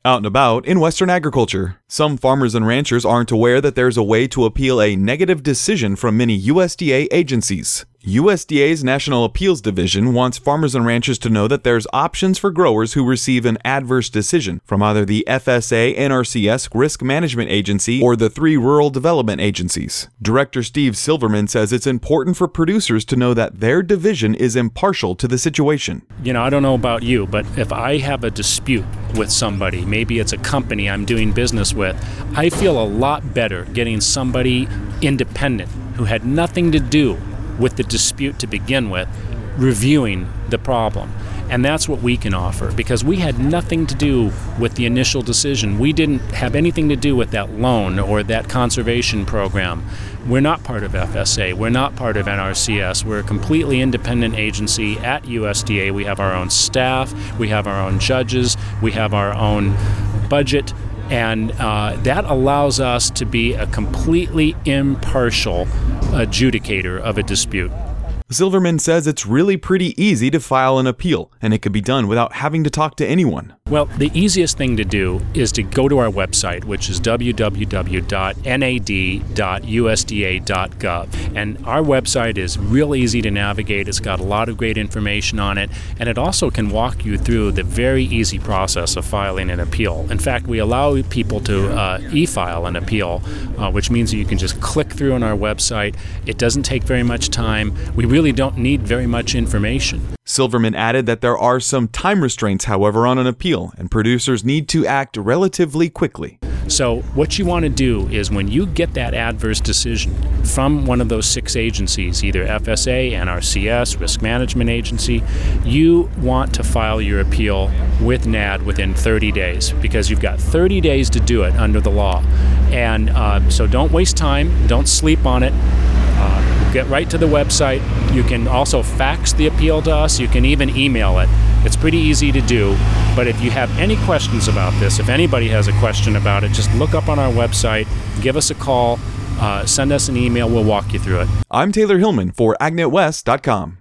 Out and about in Western agriculture, some farmers and ranchers aren't aware that there's a way to appeal a negative decision from many USDA agencies. USDA's National Appeals Division wants farmers and ranchers to know that there's options for growers who receive an adverse decision from either the FSA, NRCS Risk Management Agency, or the 3 Rural Development Agencies. Director Steve Silverman says it's important for producers to know that their division is impartial to the situation. I don't know about you, but if I have a dispute with somebody, maybe it's a company I'm doing business with, I feel a lot better getting somebody independent who had nothing to do with the dispute to begin with, reviewing the problem. And that's what we can offer, because we had nothing to do with the initial decision. We didn't have anything to do with that loan or that conservation program. We're not part of FSA. We're not part of NRCS. We're a completely independent agency at USDA. We have our own staff. We have our own judges. We have our own budget. And that allows us to be a completely impartial adjudicator of a dispute. Silverman says it's really pretty easy to file an appeal, and it can be done without having to talk to anyone. Well, the easiest thing to do is to go to our website, which is www.nad.usda.gov. And our website is real easy to navigate. It's got a lot of great information on it, and it also can walk you through the very easy process of filing an appeal. In fact, we allow people to e-file an appeal, which means that you can just click through on our website. It doesn't take very much time. We really don't need very much information. Silverman added that there are some time restraints, however, on an appeal, and producers need to act relatively quickly. So what you want to do is when you get that adverse decision from one of those 6 agencies, either FSA, NRCS, Risk Management Agency, you want to file your appeal with NAD within 30 days, because you've got 30 days to do it under the law. And so don't waste time, don't sleep on it. Get right to the website. You can also fax the appeal to us. You can even email it. It's pretty easy to do. But if you have any questions about this, if anybody has a question about it, just look up on our website, give us a call, send us an email. We'll walk you through it. I'm Taylor Hillman for AgNetWest.com.